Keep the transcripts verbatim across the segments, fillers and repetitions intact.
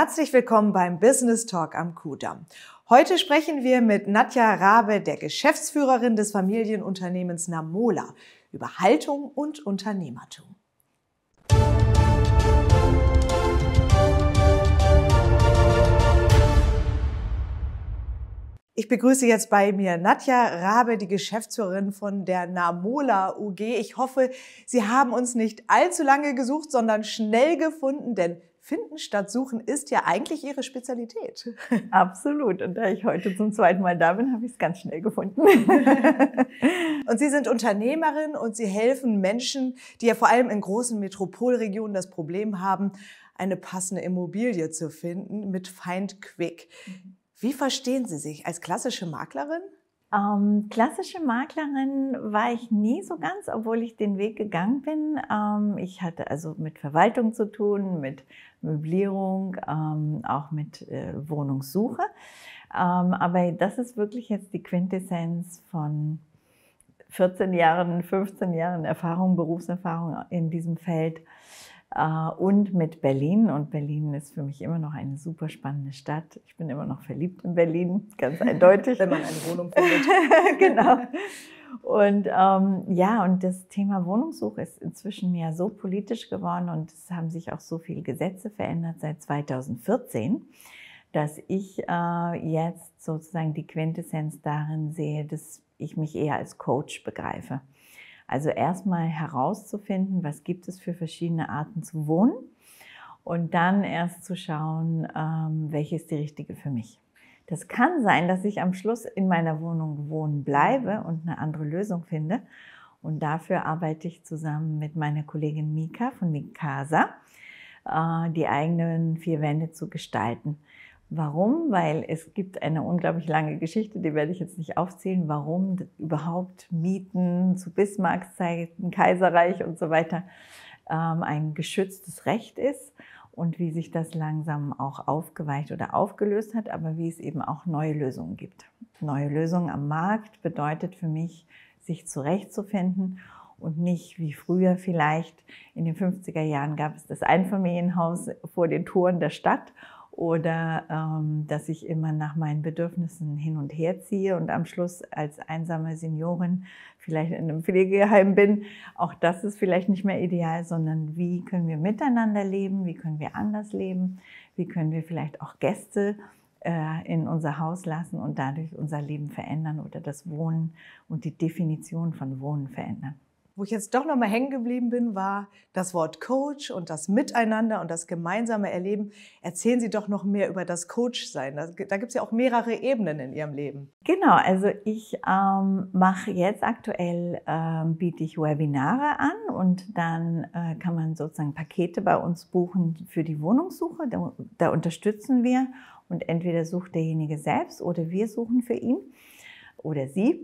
Herzlich willkommen beim Business Talk am Kudamm. Heute sprechen wir mit Nadja Rabe, der Geschäftsführerin des Familienunternehmens Namola, über Haltung und Unternehmertum. Ich begrüße jetzt bei mir Nadja Rabe, die Geschäftsführerin von der Namola U G. Ich hoffe, Sie haben uns nicht allzu lange gesucht, sondern schnell gefunden, denn Finden statt Suchen ist ja eigentlich Ihre Spezialität. Absolut. Und da ich heute zum zweiten Mal da bin, habe ich es ganz schnell gefunden. Und Sie sind Unternehmerin und Sie helfen Menschen, die ja vor allem in großen Metropolregionen das Problem haben, eine passende Immobilie zu finden mit Find Quick. Wie verstehen Sie sich? Als klassische Maklerin? Ähm, klassische Maklerin war ich nie so ganz, obwohl ich den Weg gegangen bin. Ähm, ich hatte also mit Verwaltung zu tun, mit Möblierung, ähm, auch mit äh, Wohnungssuche. Ähm, aber das ist wirklich jetzt die Quintessenz von vierzehn Jahren, fünfzehn Jahren Erfahrung, Berufserfahrung in diesem Feld. Und mit Berlin. Und Berlin ist für mich immer noch eine super spannende Stadt. Ich bin immer noch verliebt in Berlin, ganz eindeutig. Wenn man eine Wohnung findet. Genau. Und ähm, ja, und das Thema Wohnungssuche ist inzwischen ja so politisch geworden und es haben sich auch so viele Gesetze verändert seit zweitausendvierzehn, dass ich äh, jetzt sozusagen die Quintessenz darin sehe, dass ich mich eher als Coach begreife. Also erstmal herauszufinden, was gibt es für verschiedene Arten zu wohnen und dann erst zu schauen, welche ist die richtige für mich. Das kann sein, dass ich am Schluss in meiner Wohnung wohnen bleibe und eine andere Lösung finde. Und dafür arbeite ich zusammen mit meiner Kollegin Mika von Mikasa, die eigenen vier Wände zu gestalten. Warum? Weil es gibt eine unglaublich lange Geschichte, die werde ich jetzt nicht aufzählen, warum überhaupt Mieten zu Bismarckszeiten, Kaiserreich und so weiter ähm, ein geschütztes Recht ist und wie sich das langsam auch aufgeweicht oder aufgelöst hat, aber wie es eben auch neue Lösungen gibt. Neue Lösungen am Markt bedeutet für mich, sich zurechtzufinden und nicht wie früher vielleicht. In den fünfziger Jahren gab es das Einfamilienhaus vor den Toren der Stadt. Oder ähm, dass ich immer nach meinen Bedürfnissen hin und her ziehe und am Schluss als einsame Seniorin vielleicht in einem Pflegeheim bin. Auch das ist vielleicht nicht mehr ideal, sondern wie können wir miteinander leben, wie können wir anders leben, wie können wir vielleicht auch Gäste äh, in unser Haus lassen und dadurch unser Leben verändern oder das Wohnen und die Definition von Wohnen verändern. Wo ich jetzt doch noch mal hängen geblieben bin, war das Wort Coach und das Miteinander und das gemeinsame Erleben. Erzählen Sie doch noch mehr über das Coach-Sein. Da, da gibt es ja auch mehrere Ebenen in Ihrem Leben. Genau, also ich ähm, mache jetzt aktuell, ähm, biete ich Webinare an und dann äh, kann man sozusagen Pakete bei uns buchen für die Wohnungssuche. Da, da unterstützen wir und entweder sucht derjenige selbst oder wir suchen für ihn oder sie.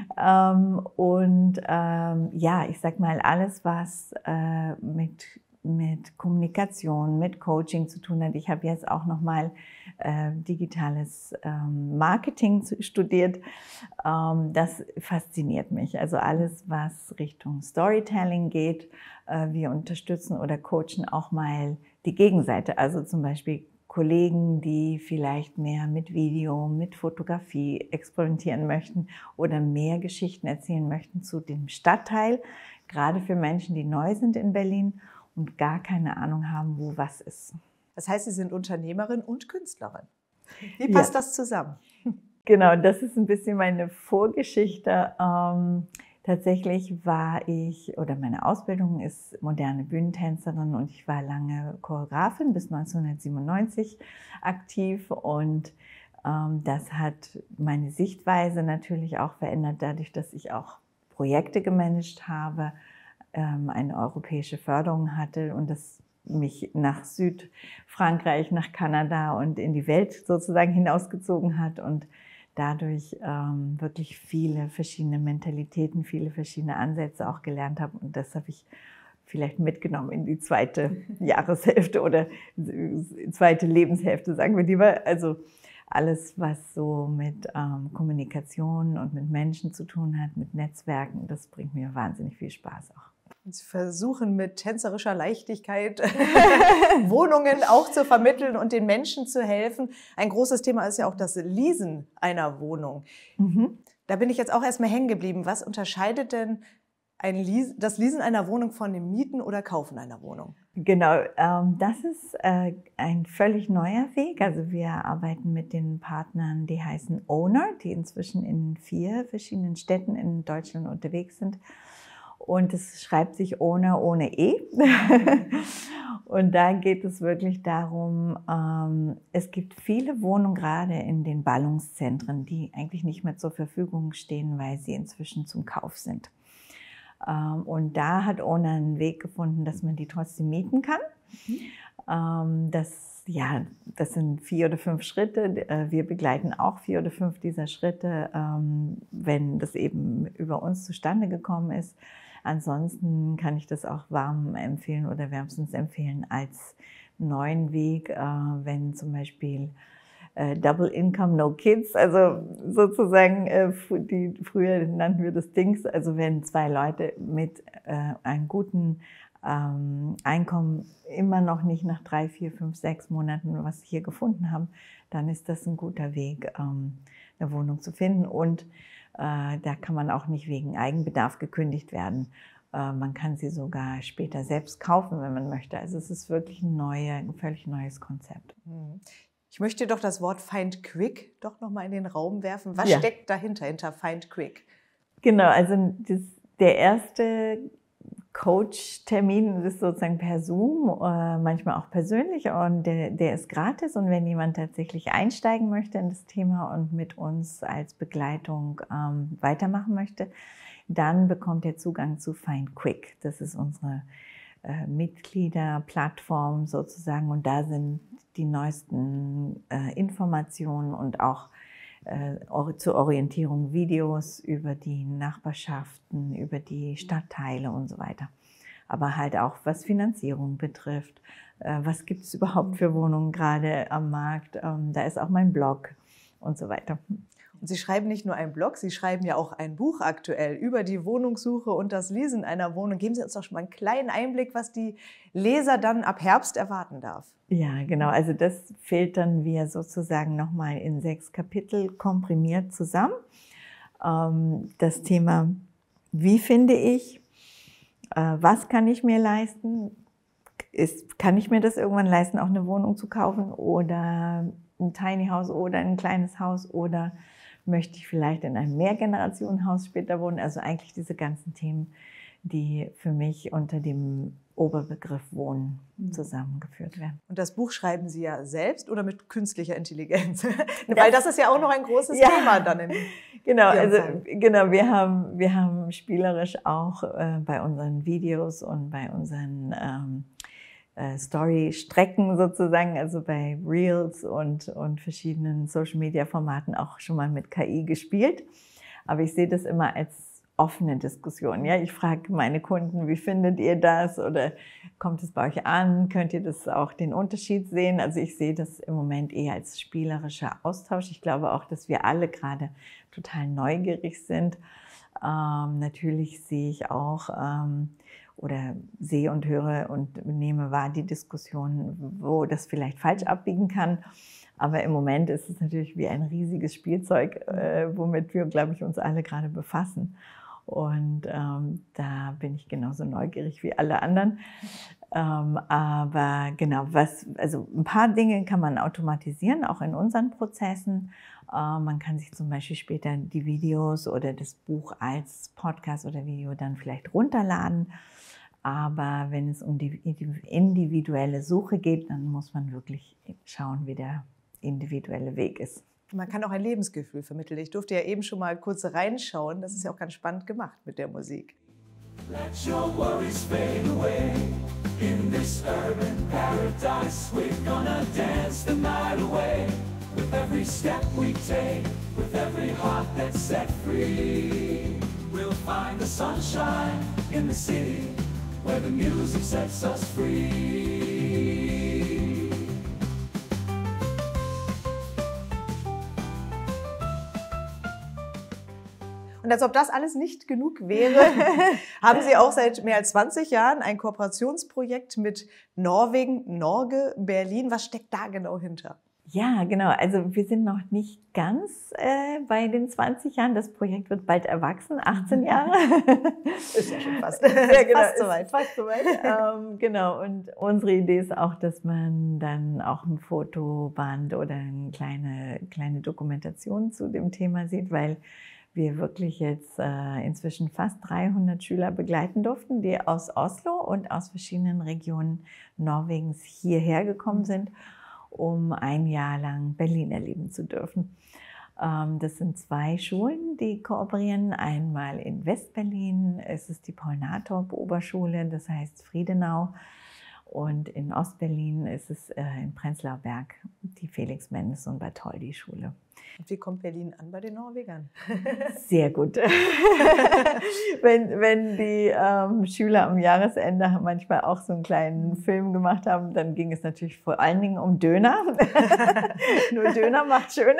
Ähm, und ähm, ja, ich sag mal, alles, was äh, mit, mit Kommunikation, mit Coaching zu tun hat. Ich habe jetzt auch nochmal äh, digitales ähm, Marketing studiert. Ähm, das fasziniert mich. Also alles, was Richtung Storytelling geht. Äh, wir unterstützen oder coachen auch mal die Gegenseite. Also zum Beispiel Kollegen, die vielleicht mehr mit Video, mit Fotografie experimentieren möchten oder mehr Geschichten erzählen möchten zu dem Stadtteil, gerade für Menschen, die neu sind in Berlin und gar keine Ahnung haben, wo was ist. Das heißt, Sie sind Unternehmerin und Künstlerin. Wie passt ja. das zusammen? Genau, das ist ein bisschen meine Vorgeschichte. Ähm, Tatsächlich war ich, oder meine Ausbildung ist moderne Bühnentänzerin und ich war lange Choreografin bis neunzehnhundertsiebenundneunzig aktiv und ähm, das hat meine Sichtweise natürlich auch verändert, dadurch, dass ich auch Projekte gemanagt habe, ähm, eine europäische Förderung hatte und das mich nach Südfrankreich, nach Kanada und in die Welt sozusagen hinausgezogen hat und dadurch ähm, wirklich viele verschiedene Mentalitäten, viele verschiedene Ansätze auch gelernt habe. Und das habe ich vielleicht mitgenommen in die zweite Jahreshälfte oder zweite Lebenshälfte, sagen wir lieber. Also alles, was so mit ähm, Kommunikation und mit Menschen zu tun hat, mit Netzwerken, das bringt mir wahnsinnig viel Spaß auch. Sie versuchen mit tänzerischer Leichtigkeit Wohnungen auch zu vermitteln und den Menschen zu helfen. Ein großes Thema ist ja auch das Leasen einer Wohnung. Mhm. Da bin ich jetzt auch erstmal hängen geblieben. Was unterscheidet denn ein Leas- das Leasen einer Wohnung von dem Mieten oder Kaufen einer Wohnung? Genau, ähm, das ist äh, ein völlig neuer Weg. Also wir arbeiten mit den Partnern, die heißen Owner, die inzwischen in vier verschiedenen Städten in Deutschland unterwegs sind. Und es schreibt sich Owner ohne E. Und da geht es wirklich darum, ähm, es gibt viele Wohnungen gerade in den Ballungszentren, die eigentlich nicht mehr zur Verfügung stehen, weil sie inzwischen zum Kauf sind. Ähm, und da hat Owner einen Weg gefunden, dass man die trotzdem mieten kann. Mhm. Ähm, das, ja, das sind vier oder fünf Schritte. Wir begleiten auch vier oder fünf dieser Schritte, ähm, wenn das eben über uns zustande gekommen ist. Ansonsten kann ich das auch warm empfehlen oder wärmstens empfehlen als neuen Weg, äh, wenn zum Beispiel äh, Double Income, No Kids, also sozusagen, äh, die, früher nannten wir das Dings, also wenn zwei Leute mit äh, einem guten ähm, Einkommen immer noch nicht nach drei, vier, fünf, sechs Monaten was hier gefunden haben, dann ist das ein guter Weg, ähm, eine Wohnung zu finden. Und äh, da kann man auch nicht wegen Eigenbedarf gekündigt werden. Äh, man kann sie sogar später selbst kaufen, wenn man möchte. Also es ist wirklich ein, neue, ein völlig neues Konzept. Ich möchte doch das Wort Find Quick doch noch mal in den Raum werfen. Was ja. steckt dahinter, hinter Find Quick? Genau, also das, der erste Coach-Termin ist sozusagen per Zoom, äh, manchmal auch persönlich, und der, der ist gratis. Und wenn jemand tatsächlich einsteigen möchte in das Thema und mit uns als Begleitung ähm, weitermachen möchte, dann bekommt er Zugang zu Find Quick. Das ist unsere äh, Mitgliederplattform sozusagen, und da sind die neuesten äh, Informationen und auch äh, zur Orientierung Videos über die Nachbarschaften, über die Stadtteile und so weiter. Aber halt auch was Finanzierung betrifft. Äh, was gibt es überhaupt für Wohnungen gerade am Markt? Ähm, da ist auch mein Blog und so weiter. Und Sie schreiben nicht nur einen Blog, Sie schreiben ja auch ein Buch aktuell über die Wohnungssuche und das Leasen einer Wohnung. Geben Sie uns doch schon mal einen kleinen Einblick, was die Leser dann ab Herbst erwarten darf. Ja, genau. Also das filtern wir sozusagen nochmal in sechs Kapitel komprimiert zusammen. Das Thema, wie finde ich, was kann ich mir leisten? Ist, kann ich mir das irgendwann leisten, auch eine Wohnung zu kaufen oder ein Tiny House oder ein kleines Haus, oder möchte ich vielleicht in einem Mehrgenerationenhaus später wohnen? Also eigentlich diese ganzen Themen, die für mich unter dem Oberbegriff Wohnen zusammengeführt werden. Und das Buch schreiben Sie ja selbst oder mit künstlicher Intelligenz? Das, weil das ist ja auch noch ein großes ja, Thema dann in Genau, also genau, wir haben, wir haben spielerisch auch äh, bei unseren Videos und bei unseren ähm, äh, Story-Strecken sozusagen, also bei Reels und, und verschiedenen Social-Media-Formaten auch schon mal mit K I gespielt. Aber ich sehe das immer als offene Diskussion. Ja, ich frage meine Kunden, wie findet ihr das? Oder kommt es bei euch an? Könnt ihr das auch den Unterschied sehen? Also ich sehe das im Moment eher als spielerischer Austausch. Ich glaube auch, dass wir alle gerade total neugierig sind. Ähm, natürlich sehe ich auch ähm, oder sehe und höre und nehme wahr die Diskussion, wo das vielleicht falsch abbiegen kann. Aber im Moment ist es natürlich wie ein riesiges Spielzeug, äh, womit wir, glaube ich, uns alle gerade befassen. Und ähm, da bin ich genauso neugierig wie alle anderen. Ähm, aber genau, was, also ein paar Dinge kann man automatisieren, auch in unseren Prozessen. Äh, man kann sich zum Beispiel später die Videos oder das Buch als Podcast oder Video dann vielleicht runterladen. Aber wenn es um die individuelle Suche geht, dann muss man wirklich schauen, wie der individuelle Weg ist. Man kann auch ein Lebensgefühl vermitteln. Ich durfte ja eben schon mal kurz reinschauen. Das ist ja auch ganz spannend gemacht mit der Musik. Let your worries fade away. In this urban paradise, we're gonna dance the night away. With every step we take, with every heart that's set free, we'll find the sunshine in the city, where the music sets us free. Und als ob das alles nicht genug wäre, haben Sie auch seit mehr als zwanzig Jahren ein Kooperationsprojekt mit Norwegen, Norge, Berlin. Was steckt da genau hinter? Ja, genau. Also wir sind noch nicht ganz äh, bei den zwanzig Jahren. Das Projekt wird bald erwachsen, achtzehn Jahre. Ist ja schon fast, ja, genau, fast soweit. Fast soweit. ähm, genau. Und unsere Idee ist auch, dass man dann auch ein Fotoband oder eine kleine, kleine Dokumentation zu dem Thema sieht, weil wir wirklich jetzt äh, inzwischen fast dreihundert Schüler begleiten durften, die aus Oslo und aus verschiedenen Regionen Norwegens hierher gekommen sind, um ein Jahr lang Berlin erleben zu dürfen. Das sind zwei Schulen, die kooperieren. Einmal in West-Berlin, es ist die Paul-Natorp-Oberschule, das heißt Friedenau. Und in Ost-Berlin ist es in Prenzlauer Berg die Felix-Mendelssohn und Bartholdy-Schule. Und wie kommt Berlin an bei den Norwegern? Sehr gut. wenn, wenn die ähm, Schüler am Jahresende manchmal auch so einen kleinen Film gemacht haben, dann ging es natürlich vor allen Dingen um Döner. Nur Döner macht schöner.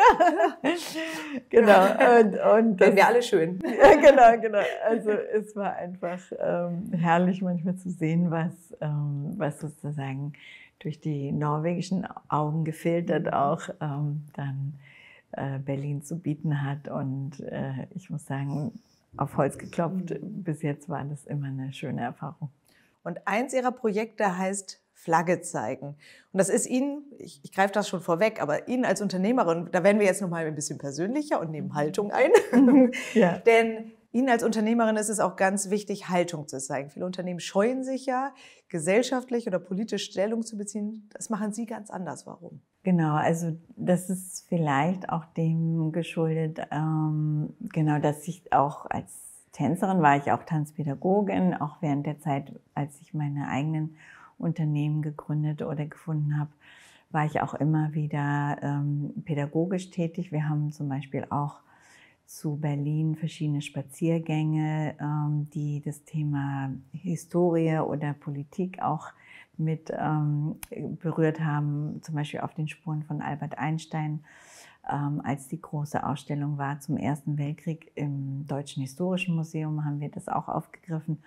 Genau. Und, und das, wir alle schön. Ja, genau, genau. Also es war einfach ähm, herrlich manchmal zu sehen, was, ähm, was sozusagen durch die norwegischen Augen gefiltert auch ähm, dann Berlin zu bieten hat. Und äh, ich muss sagen, auf Holz geklopft, bis jetzt war das immer eine schöne Erfahrung. Und eins Ihrer Projekte heißt Flagge zeigen. Und das ist Ihnen, ich, ich greife das schon vorweg, aber Ihnen als Unternehmerin, da werden wir jetzt noch mal ein bisschen persönlicher und nehmen Haltung ein. Ja. Denn Ihnen als Unternehmerin ist es auch ganz wichtig, Haltung zu zeigen. Viele Unternehmen scheuen sich ja, gesellschaftlich oder politisch Stellung zu beziehen. Das machen Sie ganz anders. Warum? Genau, also das ist vielleicht auch dem geschuldet, ähm, genau, dass ich auch als Tänzerin war ich auch Tanzpädagogin, auch während der Zeit, als ich meine eigenen Unternehmen gegründet oder gefunden habe, war ich auch immer wieder ähm, pädagogisch tätig. Wir haben zum Beispiel auch zu Berlin verschiedene Spaziergänge, ähm, die das Thema Historie oder Politik auch mit ähm, berührt haben, zum Beispiel auf den Spuren von Albert Einstein, ähm, als die große Ausstellung war zum Ersten Weltkrieg im Deutschen Historischen Museum, haben wir das auch aufgegriffen.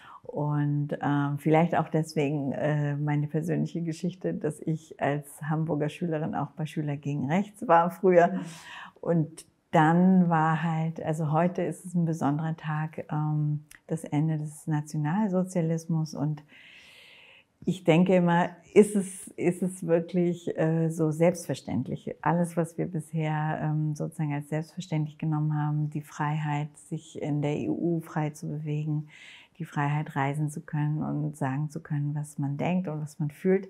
Und ähm, vielleicht auch deswegen äh, meine persönliche Geschichte, dass ich als Hamburger Schülerin auch bei Schüler gegen Rechts war früher. Und dann war halt, also heute ist es ein besonderer Tag, ähm, das Ende des Nationalsozialismus. Und ich denke immer, ist es, ist es wirklich äh, so selbstverständlich? Alles, was wir bisher ähm, sozusagen als selbstverständlich genommen haben, die Freiheit, sich in der E U frei zu bewegen, die Freiheit, reisen zu können und sagen zu können, was man denkt und was man fühlt,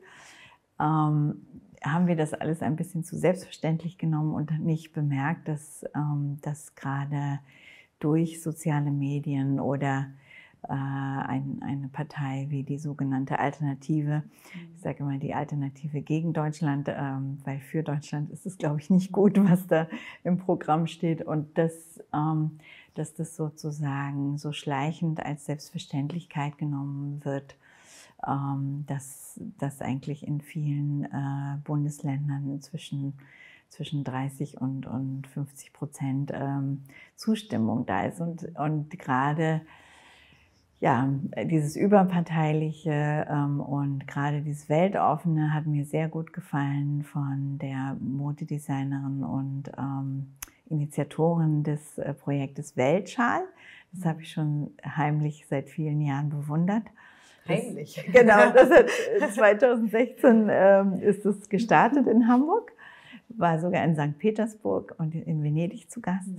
ähm, haben wir das alles ein bisschen zu selbstverständlich genommen und nicht bemerkt, dass, ähm, dass gerade durch soziale Medien oder äh, ein, eine Partei wie die sogenannte Alternative, ich sage immer die Alternative gegen Deutschland, ähm, weil für Deutschland ist es, glaube ich, nicht gut, was da im Programm steht, und das, ähm, dass das sozusagen so schleichend als Selbstverständlichkeit genommen wird, ähm, dass, dass eigentlich in vielen äh, Bundesländern inzwischen zwischen dreißig und, und fünfzig Prozent ähm, Zustimmung da ist. Und, und gerade ja, dieses Überparteiliche ähm, und gerade dieses Weltoffene hat mir sehr gut gefallen von der Modedesignerin und ähm, Initiatorin des äh, Projektes Weltschal. Das habe ich schon heimlich seit vielen Jahren bewundert. Heimlich? Das, genau, das hat, zweitausendsechzehn ähm, ist es gestartet in Hamburg, war sogar in Sankt Petersburg und in Venedig zu Gast.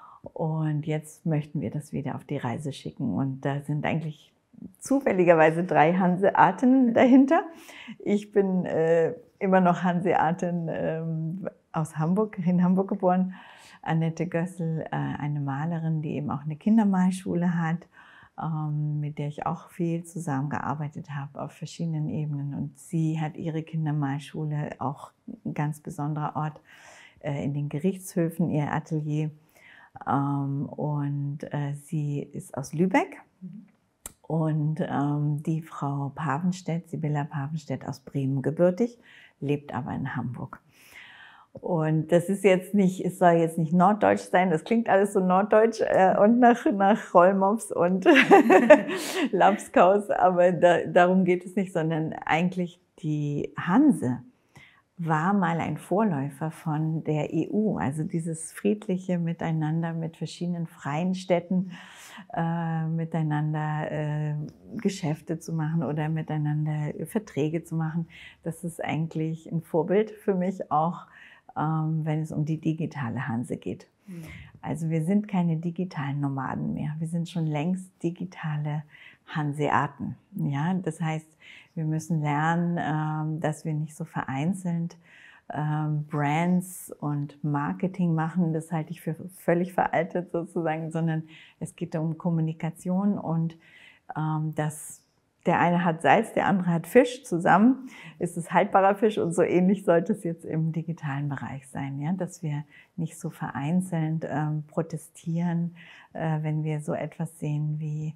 Und jetzt möchten wir das wieder auf die Reise schicken. Und da sind eigentlich zufälligerweise drei Hanseaten dahinter. Ich bin äh, immer noch Hanseatin ähm, aus Hamburg, in Hamburg geboren. Annette Gössel, äh, eine Malerin, die eben auch eine Kindermalschule hat, ähm, mit der ich auch viel zusammengearbeitet habe auf verschiedenen Ebenen. Und sie hat ihre Kindermalschule, auch ein ganz besonderer Ort, äh, in den Gerichtshöfen, ihr Atelier. Ähm, und äh, sie ist aus Lübeck. Und ähm, die Frau Pavenstedt, Sibylla Pavenstedt, aus Bremen gebürtig, lebt aber in Hamburg. Und das ist jetzt nicht, es soll jetzt nicht norddeutsch sein, das klingt alles so norddeutsch äh, und nach, nach Rollmops und Lapskaus, aber da, darum geht es nicht, sondern eigentlich die Hanse war mal ein Vorläufer von der E U, also dieses friedliche Miteinander mit verschiedenen freien Städten, äh, miteinander äh, Geschäfte zu machen oder miteinander Verträge zu machen. Das ist eigentlich ein Vorbild für mich auch, ähm, wenn es um die digitale Hanse geht. Mhm. Also wir sind keine digitalen Nomaden mehr, wir sind schon längst digitale Hanseaten. Ja, das heißt, wir müssen lernen, dass wir nicht so vereinzelt Brands und Marketing machen. Das halte ich für völlig veraltet sozusagen, sondern es geht um Kommunikation und dass der eine hat Salz, der andere hat Fisch. Zusammen ist es haltbarer Fisch und so ähnlich sollte es jetzt im digitalen Bereich sein, ja? Dass wir nicht so vereinzelt ähm, protestieren, äh, wenn wir so etwas sehen wie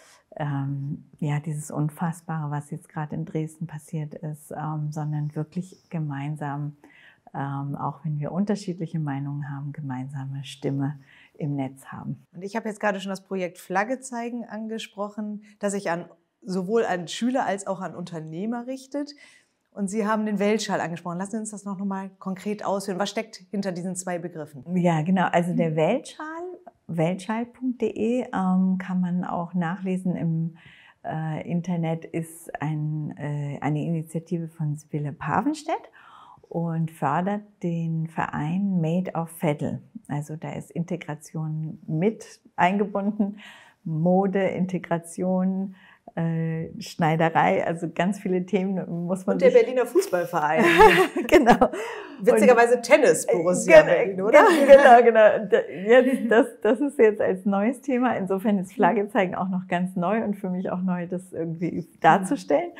Ähm, ja, dieses Unfassbare, was jetzt gerade in Dresden passiert ist, ähm, sondern wirklich gemeinsam, ähm, auch wenn wir unterschiedliche Meinungen haben, gemeinsame Stimme im Netz haben. Und ich habe jetzt gerade schon das Projekt Flagge zeigen angesprochen, das sich an, sowohl an Schüler als auch an Unternehmer richtet. Und Sie haben den Weltschal angesprochen. Lassen Sie uns das noch mal konkret ausführen. Was steckt hinter diesen zwei Begriffen? Ja, genau. Also der Weltschal, weltschal punkt de, ähm, kann man auch nachlesen im äh, Internet, ist ein, äh, eine Initiative von Sibylle Pavenstedt und fördert den Verein Made of Veddel. Also da ist Integration mit eingebunden, Mode, Integration, Äh, Schneiderei, also ganz viele Themen muss man. Und der Berliner Fußballverein. Genau. Witzigerweise und, Tennis, Borussia genau, Berlin, oder? Genau, genau. Jetzt, das, das ist jetzt als neues Thema. Insofern ist Flagge zeigen auch noch ganz neu und für mich auch neu, das irgendwie darzustellen.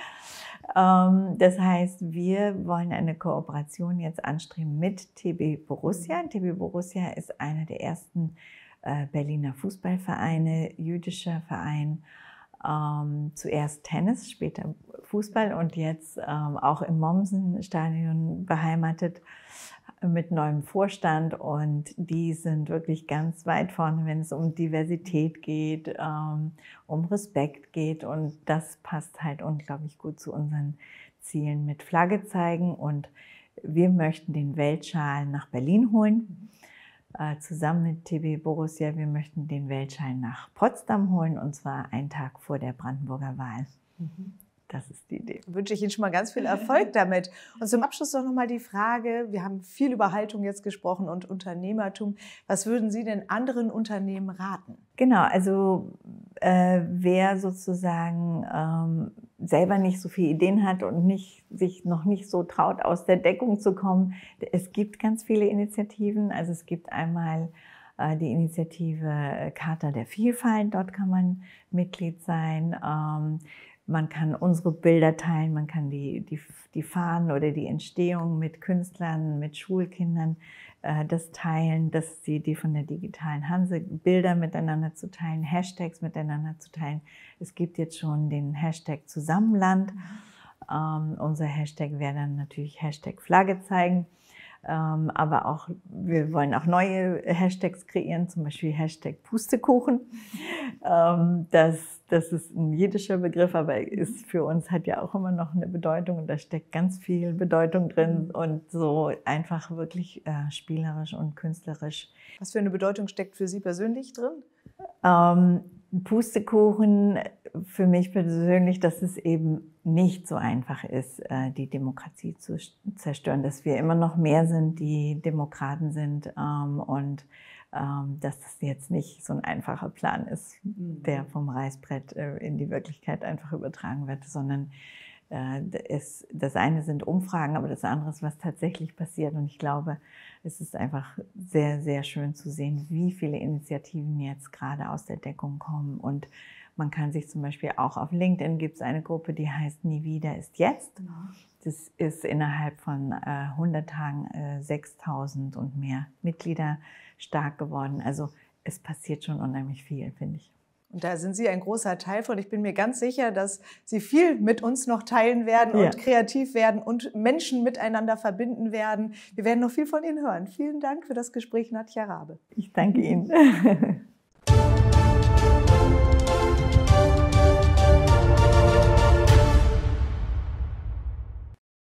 Mhm. Das heißt, wir wollen eine Kooperation jetzt anstreben mit T B Borussia. T B Borussia ist einer der ersten äh, Berliner Fußballvereine, jüdischer Verein. Ähm, zuerst Tennis, später Fußball und jetzt ähm, auch im Mommsen-Stadion beheimatet mit neuem Vorstand. Und die sind wirklich ganz weit vorne, wenn es um Diversität geht, ähm, um Respekt geht. Und das passt halt unglaublich gut zu unseren Zielen mit Flagge zeigen. Und wir möchten den Weltschal nach Berlin holen. Zusammen mit T B Borussia, wir möchten den Weltschal nach Potsdam holen und zwar einen Tag vor der Brandenburger Wahl. Mhm. Das ist die Idee. Wünsche ich Ihnen schon mal ganz viel Erfolg damit. Und zum Abschluss doch noch mal die Frage, wir haben viel über Haltung jetzt gesprochen und Unternehmertum. Was würden Sie denn anderen Unternehmen raten? Genau, also äh, wer sozusagen ähm, selber nicht so viele Ideen hat und nicht, sich noch nicht so traut, aus der Deckung zu kommen, es gibt ganz viele Initiativen. Also es gibt einmal äh, die Initiative Charta der Vielfalt, dort kann man Mitglied sein. Ähm, Man kann unsere Bilder teilen, man kann die, die, die Fahnen oder die Entstehung mit Künstlern, mit Schulkindern äh, das teilen, das ist die Idee von der digitalen Hanse, Bilder miteinander zu teilen, Hashtags miteinander zu teilen. Es gibt jetzt schon den Hashtag Zusammenland. Ähm, unser Hashtag wäre dann natürlich Hashtag Flagge zeigen. Ähm, aber auch, wir wollen auch neue Hashtags kreieren, zum Beispiel Hashtag Pustekuchen. Ähm, das, das ist ein jiddischer Begriff, aber ist für uns hat ja auch immer noch eine Bedeutung und da steckt ganz viel Bedeutung drin und so einfach wirklich äh, spielerisch und künstlerisch. Was für eine Bedeutung steckt für Sie persönlich drin? Ähm, Pustekuchen für mich persönlich, dass es eben nicht so einfach ist, die Demokratie zu zerstören, dass wir immer noch mehr sind, die Demokraten sind und dass das jetzt nicht so ein einfacher Plan ist, der vom Reißbrett in die Wirklichkeit einfach übertragen wird, sondern es, das eine sind Umfragen, aber das andere ist, was tatsächlich passiert. Und ich glaube, es ist einfach sehr, sehr schön zu sehen, wie viele Initiativen jetzt gerade aus der Deckung kommen. Und man kann sich zum Beispiel auch auf LinkedIn, gibt es eine Gruppe, die heißt Nie wieder ist jetzt. Das ist innerhalb von äh, hundert Tagen äh, sechstausend und mehr Mitglieder stark geworden. Also es passiert schon unheimlich viel, finde ich. Und da sind Sie ein großer Teil von. Ich bin mir ganz sicher, dass Sie viel mit uns noch teilen werden ja. und kreativ werden und Menschen miteinander verbinden werden. Wir werden noch viel von Ihnen hören. Vielen Dank für das Gespräch, Nadja Rabe. Ich danke Ihnen.